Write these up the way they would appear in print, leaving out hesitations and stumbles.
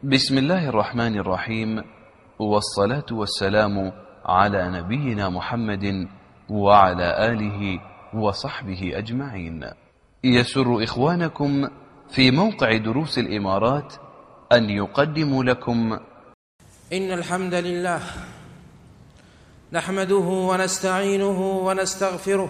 بسم الله الرحمن الرحيم، والصلاة والسلام على نبينا محمد وعلى آله وصحبه أجمعين. يسر إخوانكم في موقع دروس الإمارات أن يقدموا لكم إن الحمد لله نحمده ونستعينه ونستغفره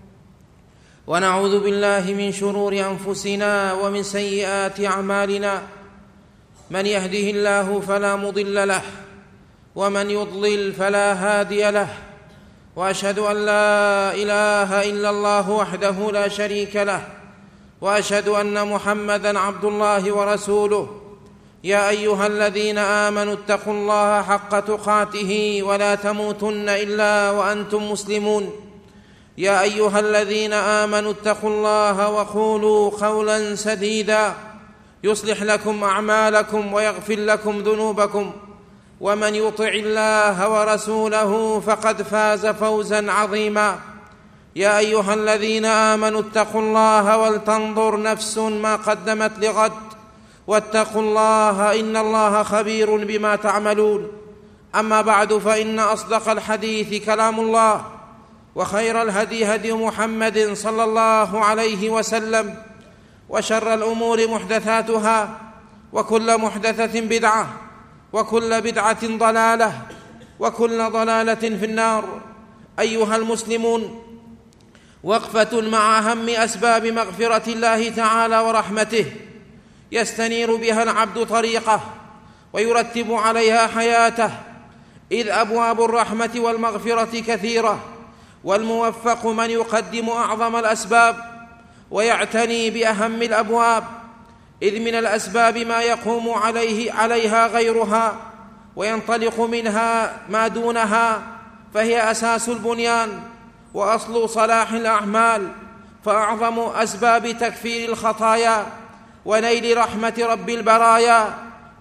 ونعوذ بالله من شرور أنفسنا ومن سيئات أعمالنا. من يهده الله فلا مضل له ومن يضلل فلا هادي له، وأشهد أن لا إله إلا الله وحده لا شريك له، وأشهد أن محمدًا عبد الله ورسوله. يا أيها الذين آمنوا اتقوا الله حق تقاته ولا تموتن إلا وأنتم مسلمون. يا أيها الذين آمنوا اتقوا الله وقولوا قولا سديدا يصلح لكم أعمالكم ويغفر لكم ذنوبكم، ومن يطع الله ورسوله فقد فاز فوزا عظيما. يا أيها الذين آمنوا اتقوا الله ولتنظر نفس ما قدمت لغد، واتقوا الله إن الله خبير بما تعملون. أما بعد، فإن أصدق الحديث كلام الله، وخير الهدي هدي محمد صلى الله عليه وسلم، وشر الأمور محدثاتها، وكل محدثة بدعة، وكل بدعة ضلالة، وكل ضلالة في النار. أيها المسلمون، وقفة مع أهم أسباب مغفرة الله تعالى ورحمته يستنير بها العبد طريقه ويرتب عليها حياته، إذ أبواب الرحمة والمغفرة كثيرة، والموفق من يقدم أعظم الأسباب ويعتني بأهم الأبواب، إذ من الأسباب ما يقوم عليها غيرها وينطلق منها ما دونها، فهي أساس البنيان وأصل صلاح الأعمال. فأعظم أسباب تكفير الخطايا ونيل رحمة رب البرايا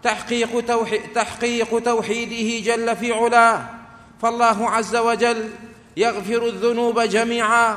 تحقيق توحيده جل في علاه. فالله عز وجل يغفر الذنوب جميعا،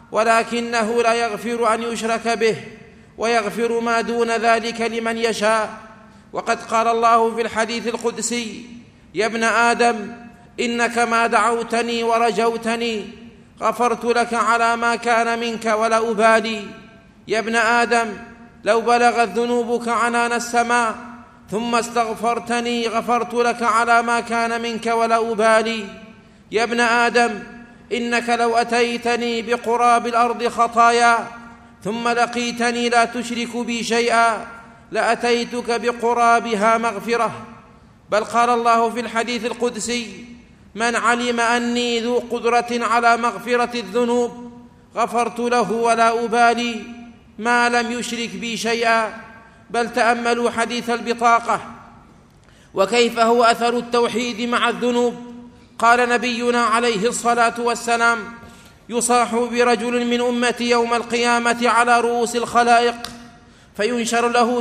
ولكنه لا يغفر أن يشرك به، ويغفر ما دون ذلك لمن يشاء. وقد قال الله في الحديث القدسي: يا ابن آدم إنك ما دعوتني ورجوتني غفرت لك على ما كان منك ولا أبالي. يا ابن آدم لو بلغت ذنوبك عنان السماء ثم استغفرتني غفرت لك على ما كان منك ولا أبالي. يا ابن آدم إنك لو أتيتني بقراب الأرض خطايا ثم لقيتني لا تشرك بي شيئا لأتيتك بقرابها مغفرة. بل قال الله في الحديث القدسي: من علم أني ذو قدرة على مغفرة الذنوب غفرت له ولا أبالي ما لم يشرك بي شيئا. بل تأملوا حديث البطاقة وكيف هو أثر التوحيد مع الذنوب. قال نبينا عليه الصلاة والسلام: يصاح برجل من أمتي يوم القيامة على رؤوس الخلائق، فينشر له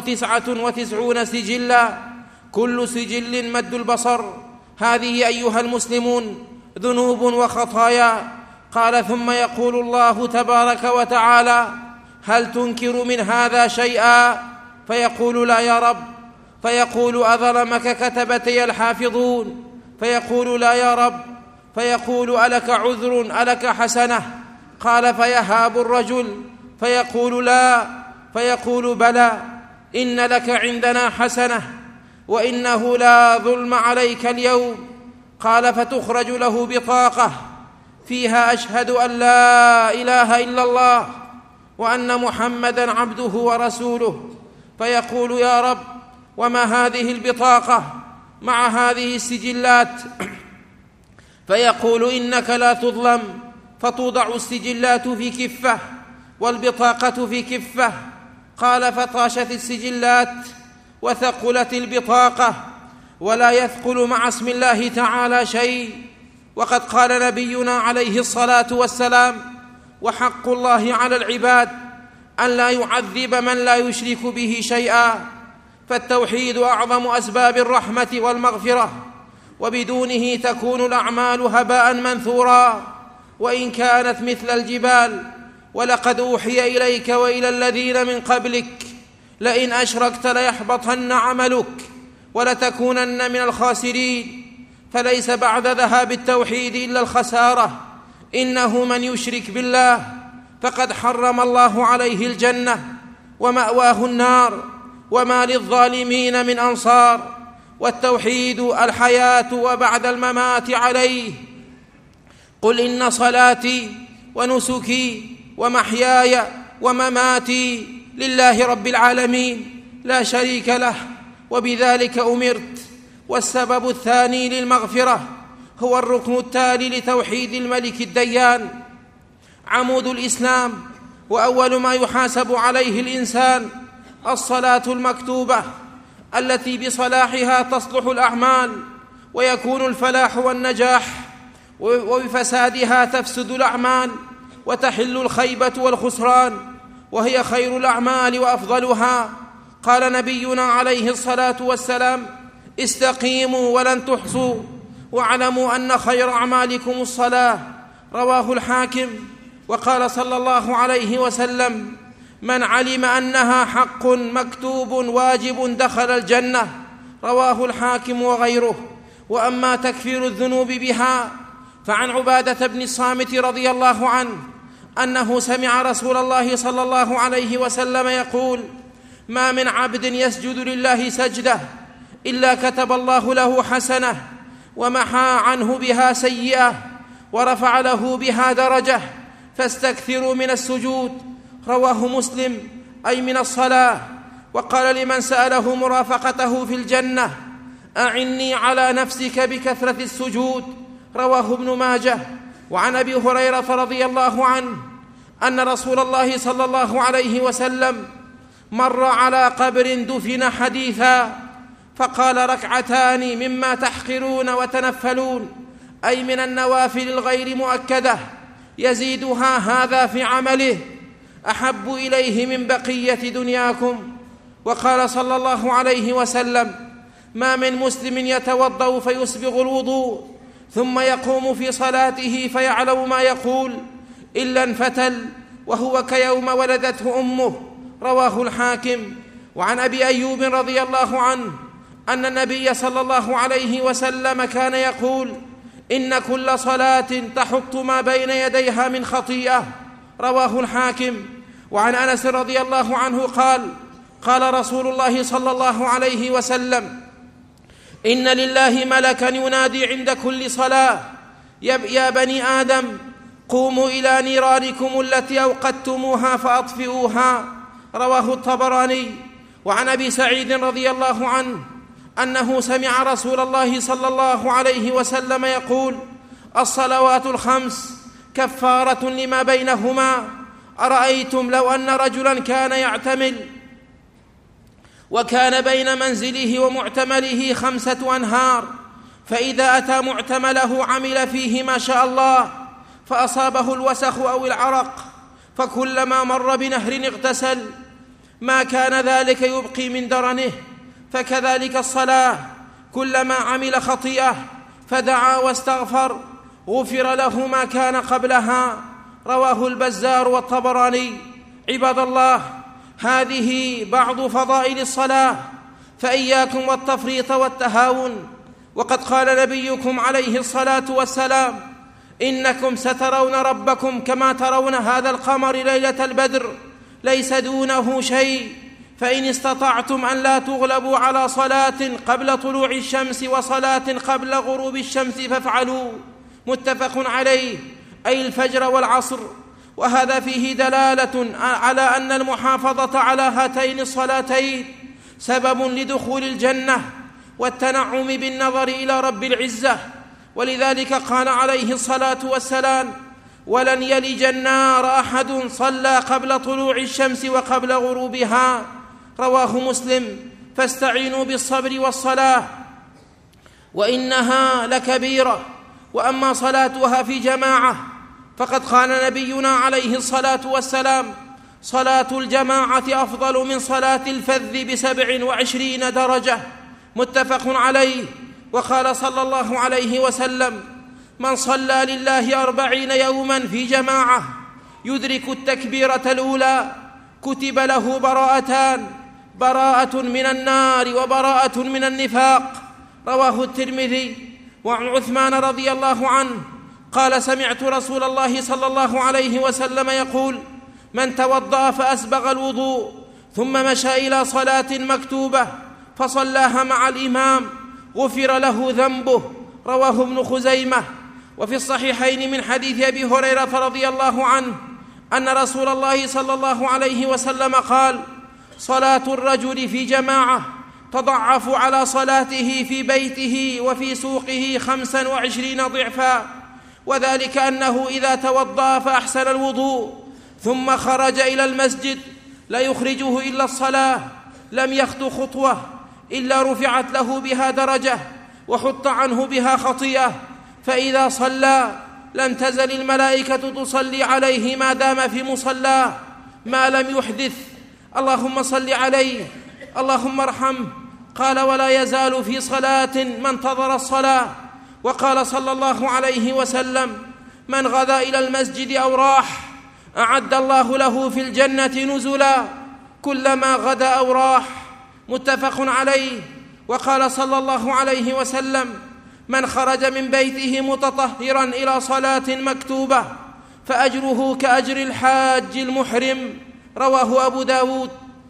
99 سجلا، كل سجل مد البصر. هذه أيها المسلمون ذنوب وخطايا. قال: ثم يقول الله تبارك وتعالى: هل تنكر من هذا شيئا؟ فيقول: لا يا رب. فيقول: أظلمك كتبتي الحافظون؟ فيقول: لا يا رب. فيقول: ألك عذر ألك حسنة؟ قال: فيهاب الرجل فيقول: لا. فيقول: بلى، إن لك عندنا حسنة، وإنه لا ظلم عليك اليوم. قال: فتخرج له بطاقة فيها: أشهد أن لا إله إلا الله وأن محمدًا عبده ورسوله. فيقول: يا رب، وما هذه البطاقة مع هذه السجلات؟ فيقول: إنك لا تظلم. فتوضع السجلات في كفة والبطاقة في كفة. قال: فطاشت السجلات وثقلت البطاقة، ولا يثقل مع اسم الله تعالى شيء. وقد قال نبينا عليه الصلاة والسلام: وحق الله على العباد أن لا يعذب من لا يشرك به شيئا. فالتوحيد أعظم أسباب الرحمة والمغفرة، وبدونه تكون الأعمال هباء منثورا وإن كانت مثل الجبال. ولقد أوحي إليك وإلى الذين من قبلك لئن أشركت ليحبطن عملك ولتكونن من الخاسرين. فليس بعد ذهاب التوحيد إلا الخسارة. إنه من يشرك بالله فقد حرم الله عليه الجنة ومأواه النار، وما للظالمين من أنصار. والتوحيد الحياة وبعد الممات عليه. قل إن صلاتي ونسكي ومحياي ومماتي لله رب العالمين لا شريك له وبذلك أمرت. والسبب الثاني للمغفرة هو الركن التالي لتوحيد الملك الديان، عمود الإسلام، وأول ما يحاسب عليه الإنسان الصلاة المكتوبة التي بصلاحها تصلح الأعمال ويكون الفلاح والنجاح، وبفسادها تفسد الأعمال وتحل الخيبة والخسران، وهي خير الأعمال وأفضلها. قال نبينا عليه الصلاة والسلام: استقيموا ولن تحصوا، واعلموا أن خير أعمالكم الصلاة. رواه الحاكم. وقال صلى الله عليه وسلم: من علم أنها حق مكتوب واجب دخل الجنة. رواه الحاكم وغيره. وأما تكفير الذنوب بها فعن عبادة بن الصامت رضي الله عنه أنه سمع رسول الله صلى الله عليه وسلم يقول: ما من عبد يسجد لله سجدة إلا كتب الله له حسنة ومحى عنه بها سيئة ورفع له بها درجة، فاستكثروا من السجود. رواه مسلم، أي من الصلاة. وقال لمن سأله مرافقته في الجنة: أعني على نفسك بكثرة السجود. رواه ابن ماجه. وعن أبي هريرة رضي الله عنه أن رسول الله صلى الله عليه وسلم مر على قبر دفن حديثا فقال: ركعتان مما تحقرون وتنفلون، أي من النوافل الغير مؤكدة، يزيدها هذا في عمله، أحب إليه من بقية دنياكم. وقال صلى الله عليه وسلم: ما من مسلم يتوضأ فيسبغ الوضوء ثم يقوم في صلاته فيعلم ما يقول إلا انفتل وهو كيوم ولدته أمه. رواه الحاكم. وعن أبي أيوب رضي الله عنه أن النبي صلى الله عليه وسلم كان يقول: إن كل صلاة تحط ما بين يديها من خطيئة. رواه الحاكم. وعن أنس رضي الله عنه قال: قال رسول الله صلى الله عليه وسلم: إن لله ملكا ينادي عند كل صلاة: يا بني آدم قوموا إلى نيرانكم التي أوقدتموها فأطفئوها. رواه الطبراني. وعن أبي سعيد رضي الله عنه أنه سمع رسول الله صلى الله عليه وسلم يقول: الصلوات الخمس كفارة لما بينهما. أرأيتم لو أن رجلا كان يعتمل وكان بين منزله ومعتمله 5 أنهار، فإذا أتى معتمله عمل فيه ما شاء الله فأصابه الوسخ أو العرق، فكلما مر بنهر اغتسل، ما كان ذلك يبقي من درنه. فكذلك الصلاة، كلما عمل خطيئة فدعا واستغفر غفر له ما كان قبلها. رواه البزار والطبراني. عباد الله، هذه بعض فضائل الصلاة، فإياكم والتفريط والتهاون. وقد قال نبيكم عليه الصلاة والسلام: إنكم سترون ربكم كما ترون هذا القمر ليلة البدر ليس دونه شيء، فإن استطعتم أن لا تغلبوا على صلاة قبل طلوع الشمس وصلاة قبل غروب الشمس فافعلوا. متفق عليه، أي الفجر والعصر. وهذا فيه دلالة على أن المحافظة على هاتين الصلاتين سبب لدخول الجنة والتنعم بالنظر إلى رب العزة. ولذلك قال عليه الصلاة والسلام: ولن يلج النار أحد صلى قبل طلوع الشمس وقبل غروبها. رواه مسلم. فاستعينوا بالصبر والصلاة وإنها لكبيرة. وأما صلاتها في جماعة فقد قال نبينا عليه الصلاة والسلام: صلاة الجماعة أفضل من صلاة الفذ ب27 درجة. متفق عليه. وقال صلى الله عليه وسلم: من صلى لله 40 يوما في جماعة يدرك التكبيرة الأولى كتب له براءتان، براءة من النار وبراءة من النفاق. رواه الترمذي. وعن عثمان رضي الله عنه قال: سمعت رسول الله صلى الله عليه وسلم يقول: من توضأ فأسبغ الوضوء ثم مشى إلى صلاة مكتوبة فصلاها مع الإمام غفر له ذنبه. رواه ابن خزيمة. وفي الصحيحين من حديث أبي هريرة رضي الله عنه أن رسول الله صلى الله عليه وسلم قال: صلاة الرجل في جماعة تضعف على صلاته في بيته وفي سوقه 25 ضعفا، وذلك أنه إذا توضأ فأحسن الوضوء ثم خرج إلى المسجد لا يخرجه إلا الصلاة لم يخطو خطوة إلا رفعت له بها درجة وحط عنه بها خطيئة، فإذا صلى لم تزل الملائكة تصلي عليه ما دام في مصلاه ما لم يحدث. اللهم صل عليه، اللهم ارحمه. قال: ولا يزال في صلاة ما انتظر الصلاة. وقال صلى الله عليه وسلم: من غدا إلى المسجد أو راح أعد الله له في الجنة نزلا كلما غدا أو راح. متفق عليه. وقال صلى الله عليه وسلم: من خرج من بيته متطهرا إلى صلاة مكتوبة فأجره كأجر الحاج المحرم. رواه أبو داود.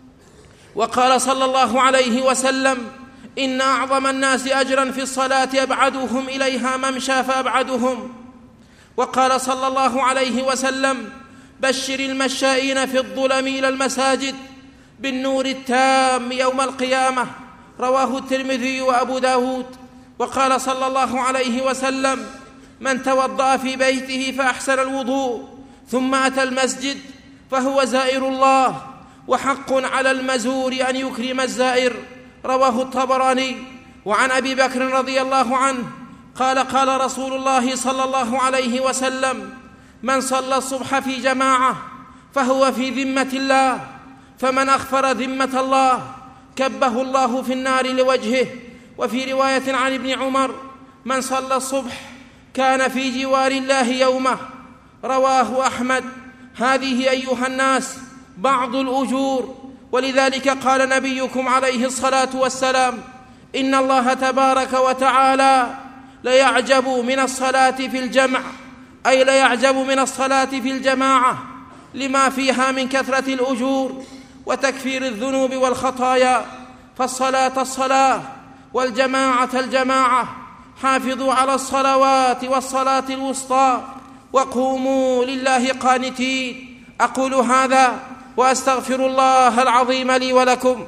وقال صلى الله عليه وسلم: إن أعظم الناس أجرا في الصلاة أبعدهم إليها ممشى فأبعدهم. وقال صلى الله عليه وسلم: بشر المشائين في الظلم إلى المساجد بالنور التام يوم القيامة. رواه الترمذي وأبو داود. وقال صلى الله عليه وسلم: من توضأ في بيته فأحسن الوضوء ثم أتى المسجد فهو زائر الله، وحق على المزور أن يكرم الزائر. رواه الطبراني. وعن أبي بكر رضي الله عنه قال: قال رسول الله صلى الله عليه وسلم: من صلى الصبح في جماعة فهو في ذمة الله، فمن أخفر ذمة الله كبه الله في النار لوجهه. وفي رواية عن ابن عمر: من صلى الصبح كان في جوار الله يومه. رواه أحمد. هذه أيها الناس بعض الأجور، ولذلك قال نبيكم عليه الصلاة والسلام: إن الله تبارك وتعالى ليعجب من الصلاة في الجمع، أي ليعجب من الصلاة في الجماعة لما فيها من كثرة الأجور وتكفير الذنوب والخطايا. فالصلاة الصلاة والجماعة الجماعة. حافظوا على الصلوات والصلاة الوسطى وقوموا لله قانتين. أقول هذا وأستغفر الله العظيم لي ولكم.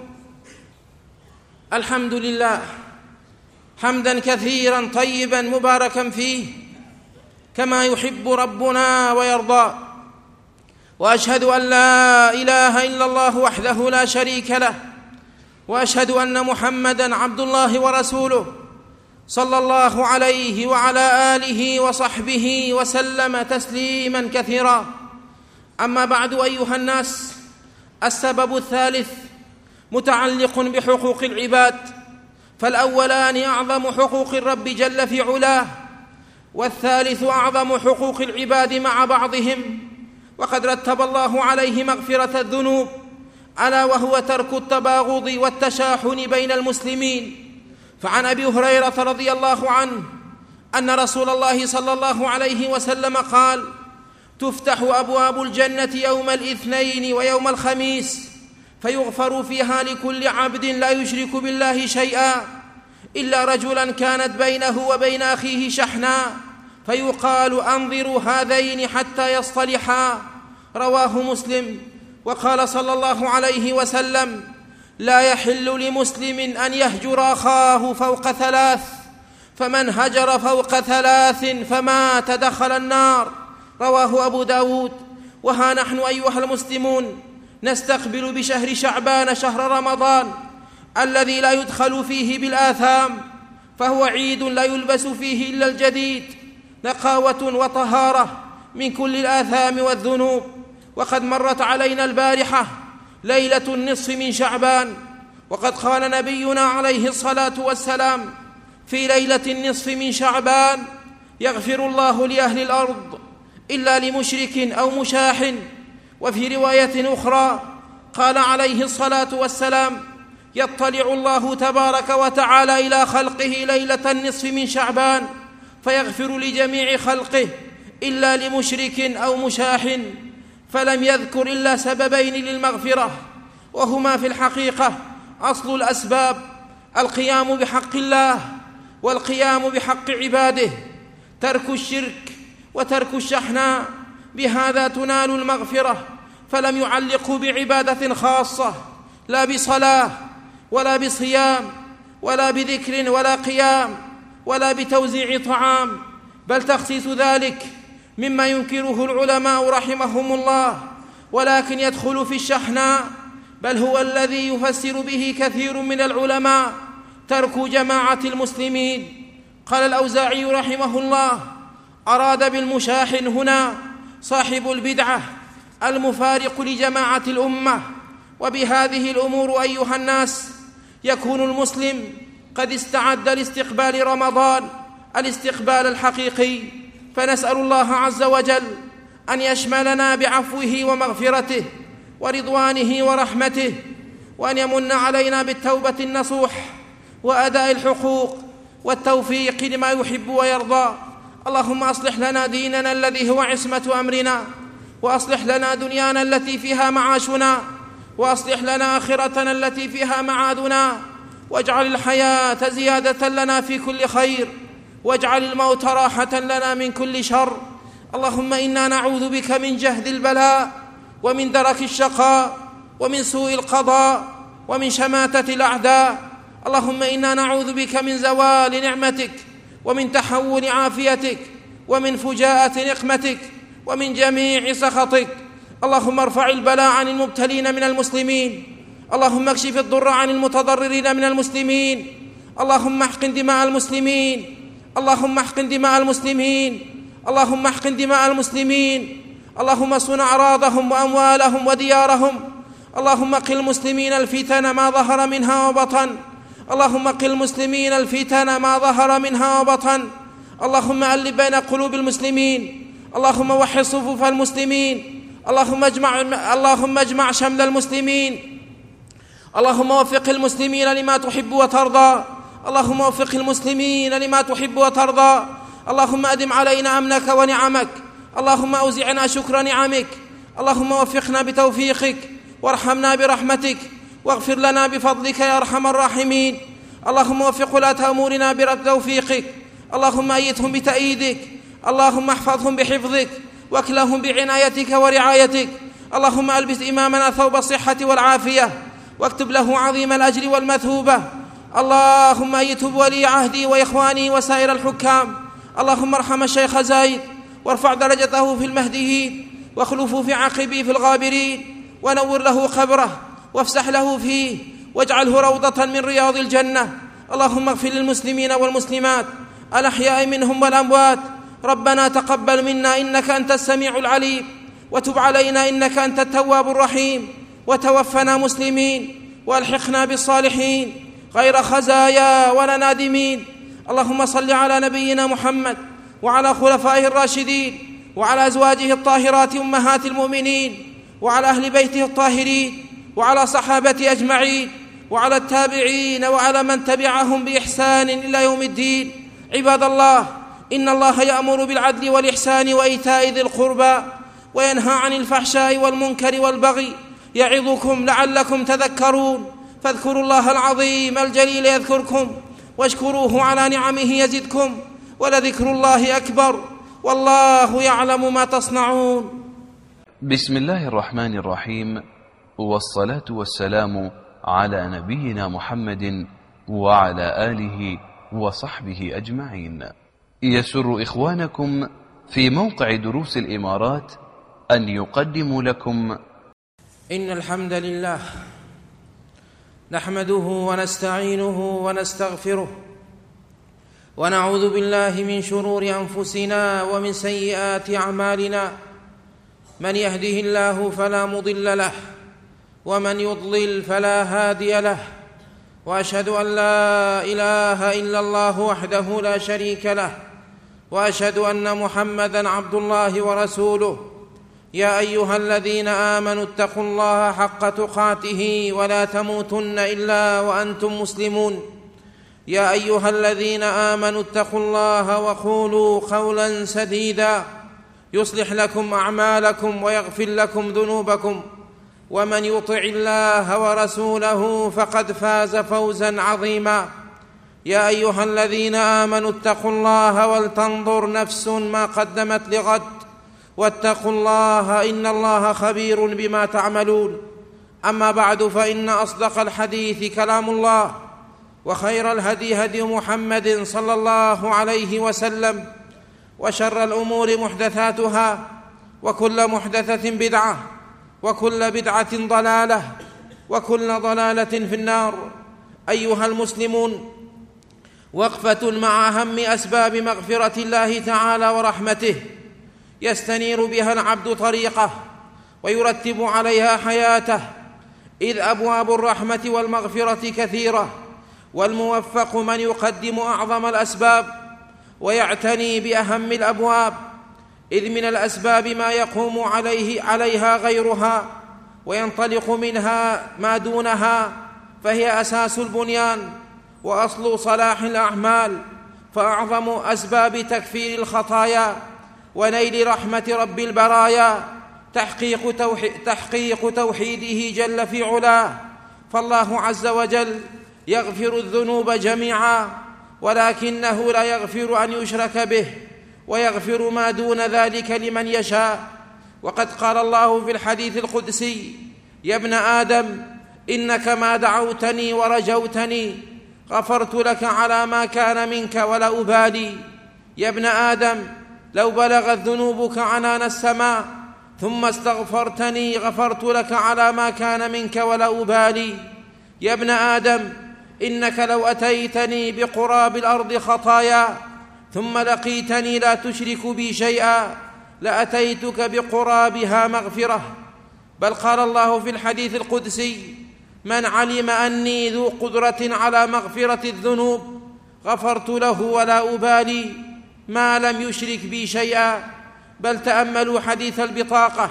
الحمد لله حمدا كثيرا طيبا مباركا فيه كما يحب ربنا ويرضى. وأشهد أن لا إله إلا الله وحده لا شريك له، وأشهد أن محمدا عبد الله ورسوله صلى الله عليه وعلى آله وصحبه وسلم تسليما كثيرا. أما بعد أيها الناس، السبب الثالث متعلق بحقوق العباد، فالأولان أعظم حقوق الرب جل في علاه، والثالث أعظم حقوق العباد مع بعضهم، وقد رتب الله عليه مغفرة الذنوب، ألا وهو ترك التباغض والتشاحن بين المسلمين. فعن أبي هريرة رضي الله عنه أن رسول الله صلى الله عليه وسلم قال: تفتح أبواب الجنة يوم الاثنين ويوم الخميس فيغفر فيها لكل عبد لا يشرك بالله شيئا إلا رجلا كانت بينه وبين أخيه شحنا فيقال: أنظروا هذين حتى يصطلحا. رواه مسلم. وقال صلى الله عليه وسلم: لا يحل لمسلم أن يهجر أخاه فوق 3، فمن هجر فوق 3 فمات دخل النار. رواه أبو داود. وها نحن أيها المسلمون نستقبل بشهر شعبان شهر رمضان الذي لا يدخل فيه بالآثام، فهو عيد لا يلبس فيه إلا الجديد، نقاوة وطهارة من كل الآثام والذنوب. وقد مرت علينا البارحة ليلة النصف من شعبان، وقد قال نبينا عليه الصلاة والسلام في ليلة النصف من شعبان: يغفر الله لأهل الأرض إلا لمشرك أو مشاح. وفي رواية أخرى: قال عليه الصلاة والسلام: يطلع الله تبارك وتعالى إلى خلقه ليلة النصف من شعبان فيغفر لجميع خلقه إلا لمشرك أو مشاح، فلم يذكر إلا سببين للمغفرة، وهما في الحقيقة أصل الأسباب: القيام بحق الله والقيام بحق عباده، ترك الشرك وترك الشحناء، بهذا تنال المغفرة. فلم يعلقوا بعبادة خاصة، لا بصلاة ولا بصيام ولا بذكر ولا قيام ولا بتوزيع طعام، بل تخصيص ذلك مما ينكره العلماء رحمهم الله، ولكن يدخل في الشحناء، بل هو الذي يفسر به كثير من العلماء ترك جماعة المسلمين. قال الأوزاعي رحمه الله: أراد بالمشاحن هنا صاحب البدعة المفارق لجماعة الأمة. وبهذه الأمور أيها الناس يكون المسلم قد استعد لاستقبال رمضان الاستقبال الحقيقي، فنسأل الله عز وجل أن يشملنا بعفوه ومغفرته ورضوانه ورحمته، وأن يمن علينا بالتوبة النصوح وأداء الحقوق والتوفيق لما يحب ويرضى. اللهم أصلح لنا ديننا الذي هو عصمة أمرنا، وأصلح لنا دنيانا التي فيها معاشنا، وأصلح لنا آخرتنا التي فيها معادنا، واجعل الحياة زيادة لنا في كل خير، واجعل الموت راحة لنا من كل شر. اللهم إنا نعوذ بك من جهد البلاء ومن درك الشقاء ومن سوء القضاء ومن شماتة الأعداء. اللهم إنا نعوذ بك من زوال نعمتك ومن تحول عافيتك ومن فجاءة نقمتك ومن جميع سخطك. اللهم ارفع البلاء عن المبتلين من المسلمين، اللهم اكشف الضر عن المتضررين من المسلمين، اللهم احقن دماء المسلمين، اللهم احقن دماء المسلمين، اللهم احقن دماء المسلمين، اللهم صن أعراضهم وأموالهم وديارهم. اللهم قل المسلمين الفتن ما ظهر منها وبطن، اللهم قل المسلمين الفتن ما ظهر منها وبطن. اللهم ألف بين قلوب المسلمين، اللهم وحد صفوف المسلمين، اللهم اجمع شمل المسلمين، اللهم وفق المسلمين لما تحب وترضى، اللهم وفق المسلمين لما تحب وترضى. اللهم أدم علينا أمنك ونعمك، اللهم أوزعنا شكر نعمك، اللهم وفقنا بتوفيقك وارحمنا برحمتك واغفر لنا بفضلك يا أرحم الراحمين. اللهم وفق ولاة أمورنا بتوفيقك، اللهم أيدهم بتأييدك، اللهم احفظهم بحفظك واكلهم بعنايتك ورعايتك. اللهم ألبس إمامنا ثوب الصحة والعافية واكتب له عظيم الأجر والمثوبة. اللهم أيده بولي عهدي وإخواني وسائر الحكام. اللهم ارحم الشيخ زايد وارفع درجته في المهديين واخلفه في عقبه في الغابرين، ونور له قبره وافسح له فيه واجعله روضة من رياض الجنة. اللهم اغفر للمسلمين والمسلمات الأحياء منهم والأموات. ربنا تقبل منا إنك أنت السميع العليم، وتب علينا إنك أنت التواب الرحيم، وتوفنا مسلمين والحقنا بالصالحين غير خزايا ولا نادمين. اللهم صل على نبينا محمد وعلى خلفائه الراشدين وعلى أزواجه الطاهرات أمهات المؤمنين وعلى أهل بيته الطاهرين وعلى صحابته أجمعين وعلى التابعين وعلى من تبعهم بإحسان إلى يوم الدين. عباد الله، إن الله يأمر بالعدل والإحسان وإيتاء ذي القربى وينهى عن الفحشاء والمنكر والبغي، يعظكم لعلكم تذكرون. فاذكروا الله العظيم الجليل يذكركم، واشكروه على نعمه يزدكم، ولذكر الله أكبر، والله يعلم ما تصنعون. بسم الله الرحمن الرحيم، والصلاة والسلام على نبينا محمد وعلى آله وصحبه أجمعين. يسر إخوانكم في موقع دروس الإمارات أن يقدموا لكم إن الحمد لله نحمده ونستعينه ونستغفره، ونعوذ بالله من شرور أنفسنا ومن سيئات أعمالنا. من يهده الله فلا مضل له، ومن يضلل فلا هادي له، وأشهد أن لا إله إلا الله وحده لا شريك له، وأشهد أن محمدًا عبد الله ورسوله. يا أيها الذين آمنوا اتقوا الله حق تقاته ولا تموتن إلا وأنتم مسلمون. يا أيها الذين آمنوا اتقوا الله وقولوا قولا سديدا يصلح لكم أعمالكم ويغفر لكم ذنوبكم، ومن يطع الله ورسوله فقد فاز فوزا عظيما. يا أيها الذين آمنوا اتقوا الله ولتنظر نفس ما قدمت لغد، واتقوا الله إن الله خبير بما تعملون. أما بعد، فإن أصدق الحديث كلام الله، وخير الهدي هدي محمد صلى الله عليه وسلم، وشر الأمور محدثاتها، وكل محدثة بدعة، وكل بدعة ضلالة، وكل ضلالة في النار. أيها المسلمون، وقفة مع أهم أسباب مغفرة الله تعالى ورحمته يستنير بها العبد طريقه ويرتب عليها حياته، إذ أبواب الرحمة والمغفرة كثيرة، والموفق من يقدم أعظم الأسباب ويعتني بأهم الأبواب، إذ من الأسباب ما يقوم عليها غيرها وينطلق منها ما دونها، فهي أساس البنيان وأصل صلاح الأعمال. فأعظم أسباب تكفير الخطايا ونيل رحمة رب البرايا تحقيق توحيده جل في علاه. فالله عز وجل يغفر الذنوب جميعا، ولكنه لا يغفر أن يشرك به، ويغفر ما دون ذلك لمن يشاء. وقد قال الله في الحديث القدسي: يا ابن آدم إنك ما دعوتني ورجوتني غفرت لك على ما كان منك ولا أبالي. يا ابن آدم لو بلغت ذنوبك عنان السماء ثم استغفرتني غفرت لك على ما كان منك ولا أبالي. يا ابن آدم إنك لو أتيتني بقراب الأرض خطايا ثم لقيتني لا تشرك بي شيئا لأتيتك بقرابها مغفرة. بل قال الله في الحديث القدسي: من علم أني ذو قدرة على مغفرة الذنوب غفرت له ولا أبالي ما لم يشرك بي شيئا. بل تأملوا حديث البطاقة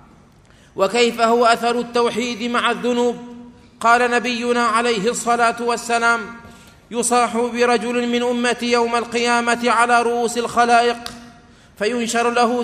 وكيف هو أثر التوحيد مع الذنوب. قال نبينا عليه الصلاة والسلام: يصاح برجل من أمتي يوم القيامة على رؤوس الخلائق فينشر له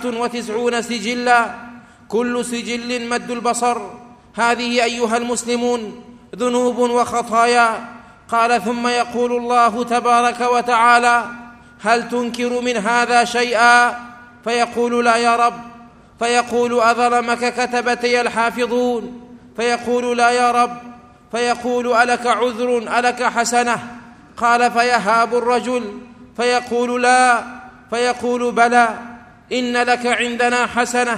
99 سجلا، كل سجل مد البصر. هذه أيها المسلمون ذنوب وخطايا. قال: ثم يقول الله تبارك وتعالى: هل تنكر من هذا شيئا؟ فيقول: لا يا رب. فيقول: أظلمك كتبتي الحافظون؟ فيقول: لا يا رب. فيقول: ألك عذر ألك حسنة؟ قال: فيهاب الرجل فيقول: لا. فيقول: بلى، إن لك عندنا حسنة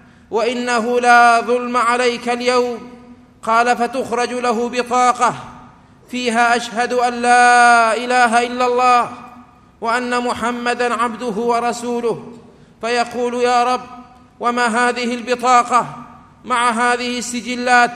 وإنه لا ظلم عليك اليوم. قال: فتخرج له بطاقة فيها: أشهد أن لا إله إلا الله وأن محمدًا عبده ورسوله. فيقول: يا رب، وما هذه البطاقة مع هذه السجلات؟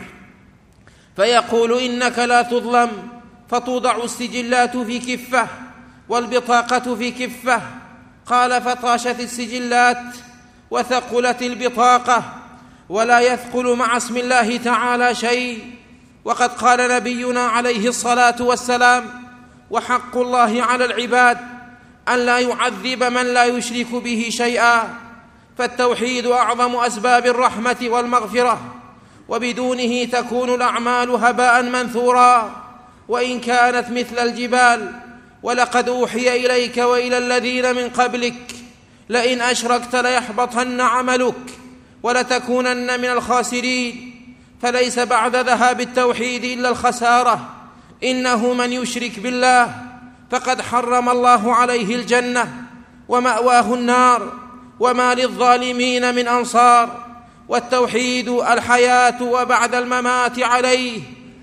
فيقول: إنك لا تظلم. فتوضع السجلات في كفة والبطاقة في كفة. قال: فطاشت السجلات وثقلت البطاقة، ولا يثقل مع اسم الله تعالى شيء. وقد قال نبينا عليه الصلاة والسلام: وحق الله على العباد أن لا يعذب من لا يشرك به شيئا. فالتوحيد أعظم أسباب الرحمة والمغفرة، وبدونه تكون الأعمال هباء منثورا وإن كانت مثل الجبال. ولقد أوحي إليك وإلى الذين من قبلك لئن أشركت ليحبطن عملك ولتكونن من الخاسرين. فليس بعد ذهاب التوحيد إلا الخسارة. إنه من يشرك بالله فقد حرم الله عليه الجنة ومأواه النار وما للظالمين من أنصار. والتوحيد الحياة وبعد الممات عليه.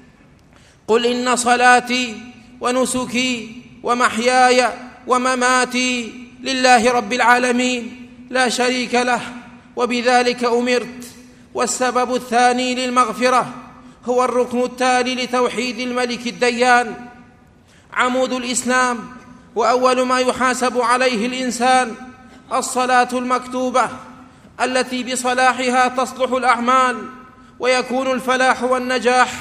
قل إن صلاتي ونسكي ومحياي ومماتي لله رب العالمين لا شريك له وبذلك أمرت. والسبب الثاني للمغفرة هو الركن التالي لتوحيد الملك الديان، عمود الإسلام، وأول ما يحاسب عليه الإنسان الصلاة المكتوبة التي بصلاحها تصلح الأعمال ويكون الفلاح والنجاح،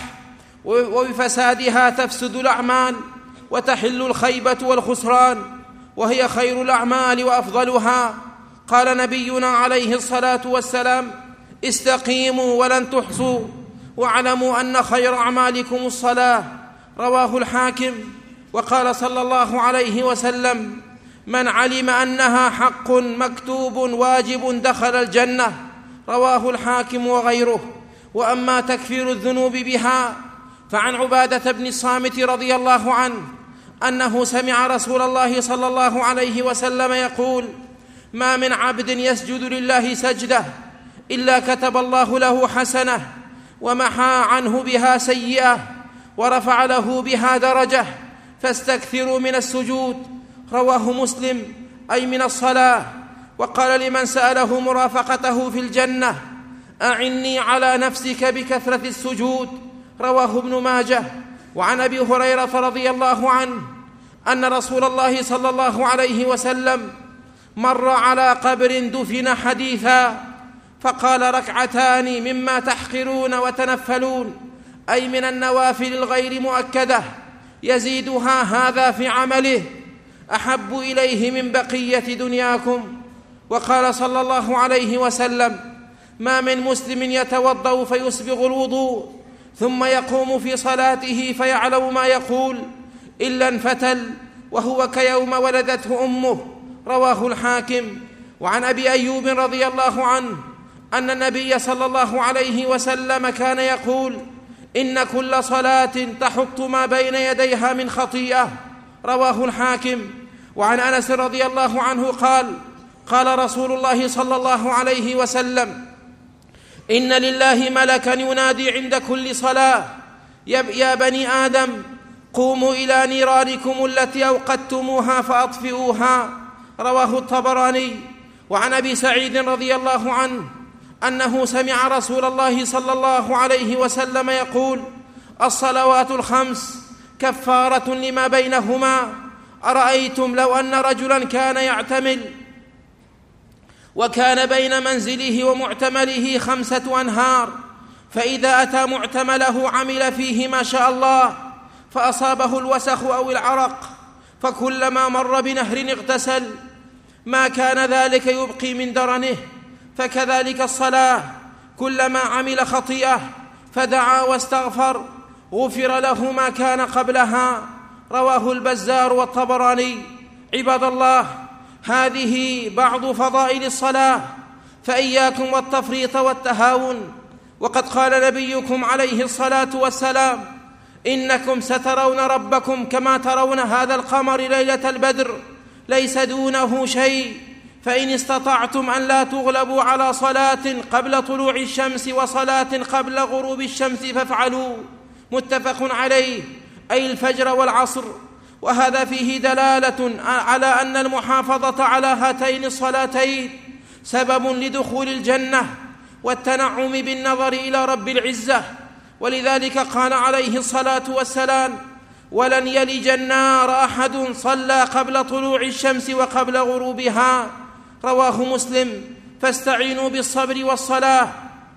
وبفسادها تفسد الأعمال وتحل الخيبة والخسران، وهي خير الأعمال وأفضلها. قال نبينا عليه الصلاة والسلام: استقيموا ولن تحصوا، واعلموا أن خير أعمالكم الصلاة. رواه الحاكم. وقال صلى الله عليه وسلم: من علم أنها حق مكتوب واجب دخل الجنة. رواه الحاكم وغيره. وأما تكفير الذنوب بها فعن عبادة بن الصامت رضي الله عنه أنه سمع رسول الله صلى الله عليه وسلم يقول: ما من عبد يسجد لله سجدة إلا كتب الله له حسنة ومحى عنه بها سيئة ورفع له بها درجة، فاستكثروا من السجود. رواه مسلم، أي من الصلاة. وقال لمن سأله مرافقته في الجنة: أعني على نفسك بكثرة السجود. رواه ابن ماجه. وعن أبي هريرة رضي الله عنه أن رسول الله صلى الله عليه وسلم مر على قبر دفن حديثا فقال: ركعتان مما تحقرون وتنفلون، أي من النوافل الغير مؤكدة، يزيدها هذا في عمله، أحب إليه من بقية دنياكم. وقال صلى الله عليه وسلم: ما من مسلم يتوضأ فيسبغ الوضوء ثم يقوم في صلاته فيعلم ما يقول إلا انفتل وهو كيوم ولدته أمه. رواه الحاكم. وعن أبي أيوب رضي الله عنه أن النبي صلى الله عليه وسلم كان يقول: إن كل صلاة تحط ما بين يديها من خطيئة. رواه الحاكم. وعن أنس رضي الله عنه قال: قال رسول الله صلى الله عليه وسلم: إن لله ملكا ينادي عند كل صلاة: يا بني آدم قوموا إلى نيرانكم التي أوقدتموها فأطفئوها. رواه الطبراني. وعن أبي سعيد رضي الله عنه أنه سمع رسول الله صلى الله عليه وسلم يقول: الصلوات الخمس كفارة لما بينهما. أرأيتم لو أن رجلا كان يعتمل وكان بين منزله ومعتمله 5 أنهار، فإذا أتى معتمله عمل فيه ما شاء الله، فأصابه الوسخ أو العرق، فكلما مر بنهر اغتسل، ما كان ذلك يبقي من درنه. فكذلك الصلاة، كلما عمل خطيئة فدعا واستغفر غفر له ما كان قبلها. رواه البزار والطبراني. عباد الله، هذه بعض فضائل الصلاة، فإياكم والتفريط والتهاون. وقد قال نبيكم عليه الصلاة والسلام: إنكم سترون ربكم كما ترون هذا القمر ليلة البدر، ليس دونه شيء، فإن استطعتم أن لا تغلبوا على صلاة قبل طلوع الشمس وصلاة قبل غروب الشمس فافعلوا. متفق عليه، أي الفجر والعصر. وهذا فيه دلالة على أن المحافظة على هاتين الصلاتين سبب لدخول الجنة والتنعم بالنظر إلى رب العزة. ولذلك قال عليه الصلاة والسلام: ولن يلج النار أحد صلى قبل طلوع الشمس وقبل غروبها. رواه مسلم. فاستعينوا بالصبر والصلاة،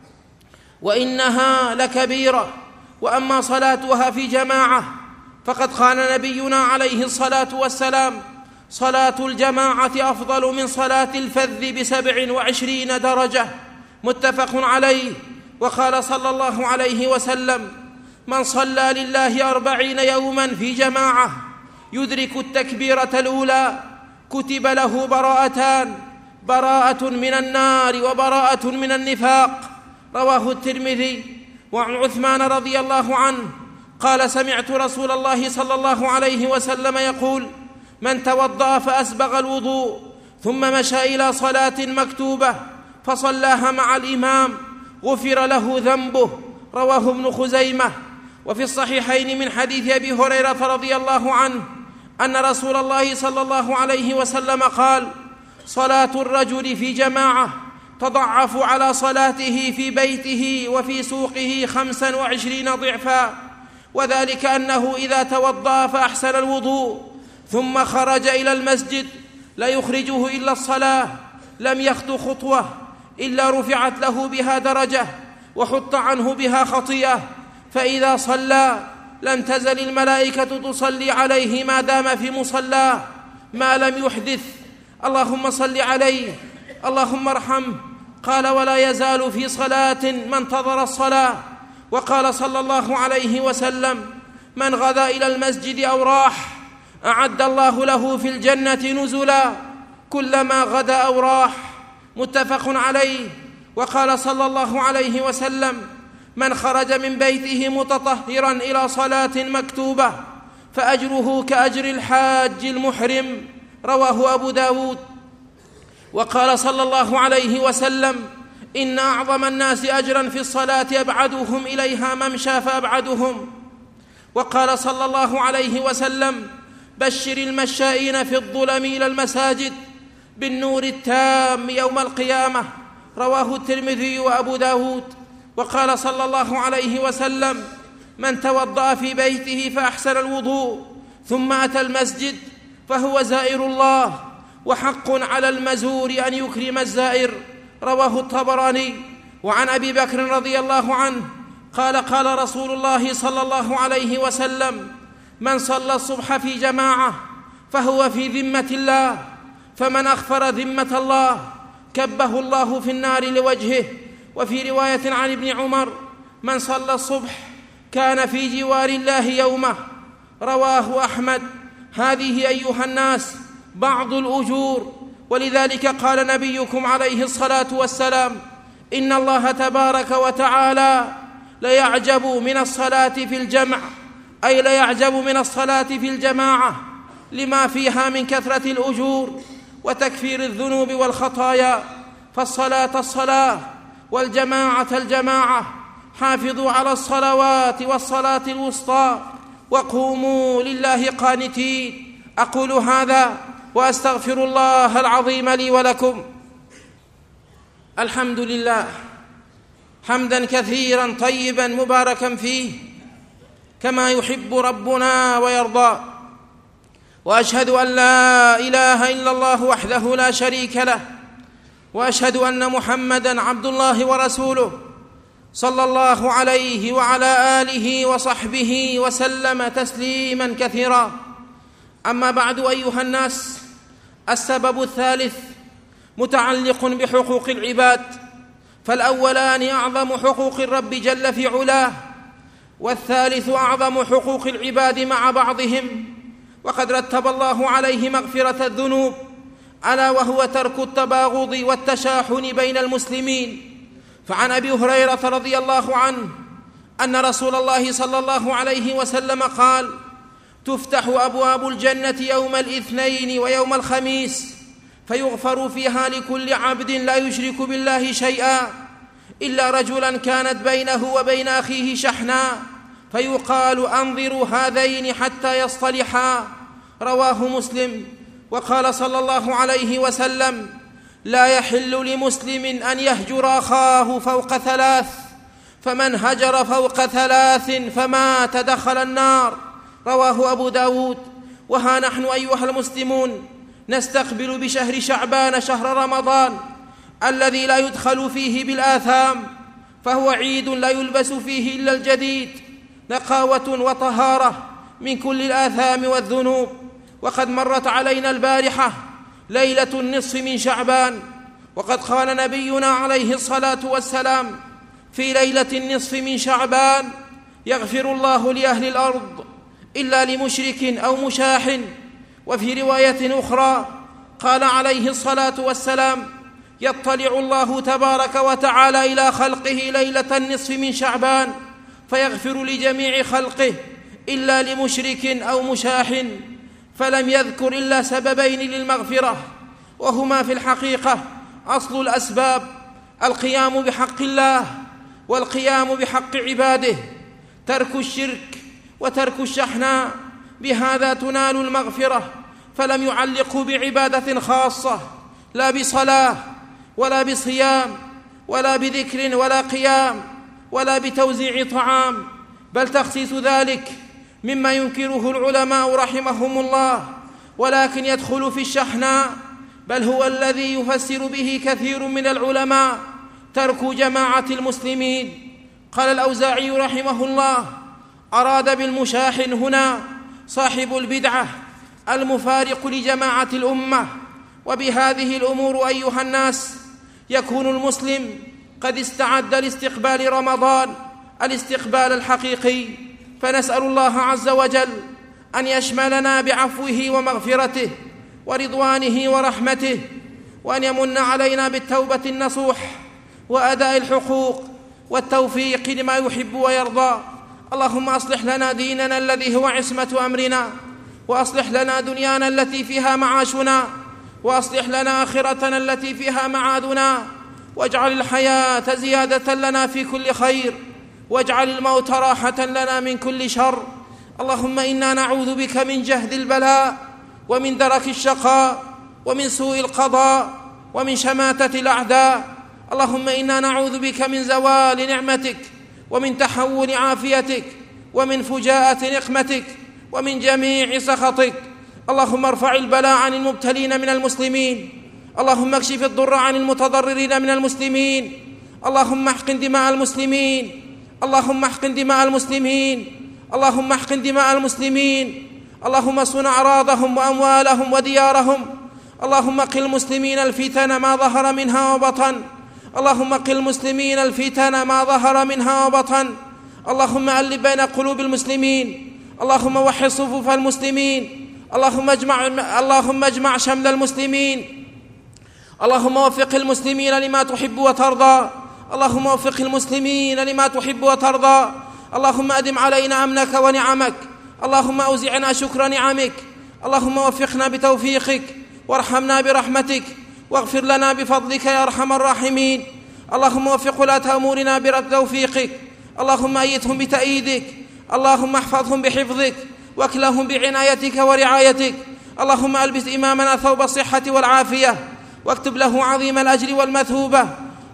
وإنها لكبيرة. وأما صلاتها في جماعة فقد قال نبينا عليه الصلاة والسلام: صلاة الجماعة أفضل من صلاة الفذ ب27 درجة. متفق عليه. وقال صلى الله عليه وسلم: من صلى لله 40 يوما في جماعة يدرك التكبيرة الأولى كتب له براءتان: براءة من النار وبراءة من النفاق. رواه الترمذي. وعن عثمان رضي الله عنه قال: سمعت رسول الله صلى الله عليه وسلم يقول: من توضأ فأسبغ الوضوء ثم مشى إلى صلاة مكتوبة فصلاها مع الإمام غفر له ذنبه. رواه ابن خزيمة. وفي الصحيحين من حديث أبي هريرة رضي الله عنه أن رسول الله صلى الله عليه وسلم قال: صلاة الرجل في جماعة تضعف على صلاته في بيته وفي سوقه 25 ضعفا، وذلك أنه إذا توضأ فأحسن الوضوء ثم خرج إلى المسجد لا يخرجه إلا الصلاة لم يخطو خطوة إلا رفعت له بها درجة وحط عنه بها خطيئة. فإذا صلى لم تزل الملائكة تصلي عليه ما دام في مصلاه ما لم يحدث. اللهم صل عليه، اللهم ارحمه. قال: ولا يزال في صلاة ما انتظر الصلاة. وقال صلى الله عليه وسلم: من غدا إلى المسجد أو راح أعد الله له في الجنة نزلا كلما غدا أو راح. متفق عليه. وقال صلى الله عليه وسلم: من خرج من بيته متطهرا إلى صلاة مكتوبة فأجره كأجر الحاج المحرم. رواه أبو داود. وقال صلى الله عليه وسلم: إن أعظم الناس أجرا في الصلاة أبعدهم إليها ممشى فأبعدهم. وقال صلى الله عليه وسلم: بشر المشائين في الظلم إلى المساجد بالنور التام يوم القيامة. رواه الترمذي وأبو داود. وقال صلى الله عليه وسلم: من توضأ في بيته فأحسن الوضوء ثم أتى المسجد فهو زائر الله، وحق على المزور أن يكرم الزائر. رواه الطبراني. وعن أبي بكر رضي الله عنه قال: قال رسول الله صلى الله عليه وسلم: من صلى الصبح في جماعة فهو في ذمة الله، فمن أخفر ذمة الله كبه الله في النار لوجهه. وفي رواية عن ابن عمر: من صلى الصبح كان في جوار الله يومه. رواه أحمد. هذه أيها الناس بعض الأجور، ولذلك قال نبيكم عليه الصلاة والسلام: إن الله تبارك وتعالى ليعجب من الصلاة في الجمع، أي ليعجب من الصلاة في الجماعة لما فيها من كثرة الأجور وتكفير الذنوب والخطايا. فالصلاة الصلاة والجماعة الجماعة. حافظوا على الصلوات والصلاة الوسطى وقوموا لله قانتين. أقول هذا وأستغفر الله العظيم لي ولكم. الحمد لله حمدا كثيرا طيبا مباركا فيه كما يحب ربنا ويرضى. وأشهد أن لا إله إلا الله وحده لا شريك له، وأشهد أن محمدا عبد الله ورسوله صلى الله عليه وعلى آله وصحبه وسلم تسليما كثيرا. أما بعد أيها الناس، السبب الثالث متعلق بحقوق العباد. فالأولان أعظم حقوق الرب جل في علاه، والثالث أعظم حقوق العباد مع بعضهم، وقد رتب الله عليه مغفرة الذنوب، ألا وهو ترك التباغض والتشاحن بين المسلمين. فعن أبي هريرة رضي الله عنه أن رسول الله صلى الله عليه وسلم قال: تفتح أبواب الجنة يوم الاثنين ويوم الخميس فيغفر فيها لكل عبد لا يشرك بالله شيئا إلا رجلا كانت بينه وبين أخيه شحنا فيقال: أنظروا هذين حتى يصطلحا. رواه مسلم. وقال صلى الله عليه وسلم: لا يحل لمسلم أن يهجر أخاه فوق ثلاث، فمن هجر فوق ثلاث فمات دخل النار. رواه أبو داود. وها نحن أيها المسلمون نستقبل بشهر شعبان شهر رمضان الذي لا يدخل فيه بالآثام، فهو عيد لا يلبس فيه إلا الجديد، نقاوة وطهارة من كل الآثام والذنوب. وقد مرت علينا البارحة ليلة النصف من شعبان، وقد قال نبينا عليه الصلاة والسلام في ليلة النصف من شعبان: يغفر الله لأهل الأرض إلا لمشرك أو مشاح. وفي رواية أخرى قال عليه الصلاة والسلام: يطلع الله تبارك وتعالى إلى خلقه ليلة النصف من شعبان فيغفر لجميع خلقه إلا لمشرك أو مشاح، فلم يذكر إلا سببين للمغفرة، وهما في الحقيقة أصل الأسباب: القيام بحق الله والقيام بحق عباده، ترك الشرك وترك الشحناء. بهذا تنال المغفرة. فلم يعلقوا بعبادة خاصة، لا بصلاة ولا بصيام ولا بذكر ولا قيام ولا بتوزيع طعام، بل تخصيص ذلك مما ينكره العلماء رحمهم الله، ولكن يدخل في الشحناء، بل هو الذي يفسر به كثير من العلماء ترك جماعة المسلمين. قال الأوزاعي رحمه الله: أراد بالمشاحن هنا صاحب البدعة المفارق لجماعة الأمة. وبهذه الأمور أيها الناس يكون المسلم قد استعد لاستقبال رمضان الاستقبال الحقيقي، فنسأل الله عز وجل أن يشملنا بعفوه ومغفرته ورضوانه ورحمته، وأن يمن علينا بالتوبة النصوح وأداء الحقوق والتوفيق لما يحب ويرضى. اللهم أصلح لنا ديننا الذي هو عصمة أمرنا، وأصلح لنا دنيانا التي فيها معاشنا، وأصلح لنا آخرتنا التي فيها معادنا، واجعل الحياة زيادة لنا في كل خير، واجعل الموت راحة لنا من كل شر. اللهم إنا نعوذ بك من جهد البلاء، ومن درك الشقاء، ومن سوء القضاء، ومن شماتة الأعداء. اللهم إنا نعوذ بك من زوال نعمتك، ومن تحول عافيتك، ومن فجاءة نقمتك، ومن جميع سخطك. اللهم ارفع البلاء عن المبتلين من المسلمين، اللهم اكشف الضر عن المتضررين من المسلمين، اللهم احقن دماء المسلمين، اللهم احقن دماء المسلمين، اللهم احقن دماء المسلمين، اللهم صن أعراضهم وأموالهم وديارهم. اللهم قل المسلمين الفتن ما ظهر منها وبطن، اللهم قل المسلمين الفتن ما ظهر منها وبطن. اللهم ألف بين قلوب المسلمين، اللهم وحد صفوف المسلمين، اللهم اجمع شمل المسلمين، اللهم وفق المسلمين لما تحب وترضى، اللهم وفق المسلمين لما تحب وترضى. اللهم أدم علينا أمنك ونعمك، اللهم أوزعنا شكر نعمك، اللهم وفقنا بتوفيقك، وارحمنا برحمتك، واغفر لنا بفضلك يا أرحم الراحمين. اللهم وفق ولاة أمورنا بتوفيقك، اللهم أيدهم بتأييدك، اللهم احفظهم بحفظك، واكلهم بعنايتك ورعايتك. اللهم ألبس إمامنا ثوب الصحة والعافية، واكتب له عظيم الأجر والمثوبة.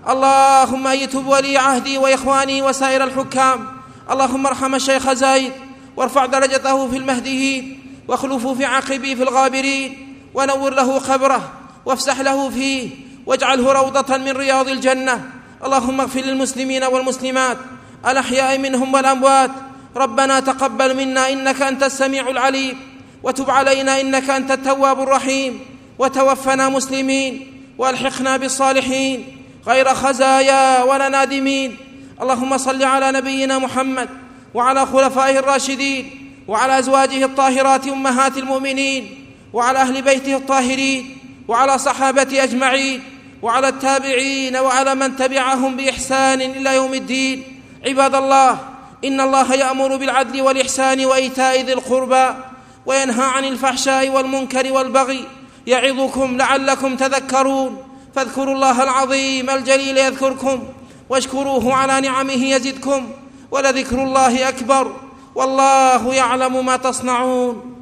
اللهم أيده بولي عهدي وإخواني وسائر الحكام. اللهم ارحم الشيخ زايد، وارفع درجته في المهديين، واخلفه في عقبه في الغابرين، ونور له قبره، وافسح له فيه، واجعله روضة من رياض الجنة. اللهم اغفر للمسلمين والمسلمات الأحياء منهم والأموات. ربنا تقبل منا إنك أنت السميع العليم، وتب علينا إنك أنت التواب الرحيم، وتوفنا مسلمين، والحقنا بالصالحين غير خزايا ولا نادمين. اللهم صل على نبينا محمد وعلى خلفائه الراشدين، وعلى أزواجه الطاهرات أمهات المؤمنين، وعلى أهل بيته الطاهرين، وعلى صحابته أجمعين، وعلى التابعين، وعلى من تبعهم بإحسان إلى يوم الدين. عباد الله، إن الله يأمر بالعدل والإحسان وإيتاء ذي القربى، وينهى عن الفحشاء والمنكر والبغي، يعظكم لعلكم تذكرون. فاذكروا الله العظيم الجليل يذكركم، واشكروه على نعمه يزدكم، ولذكر الله أكبر، والله يعلم ما تصنعون.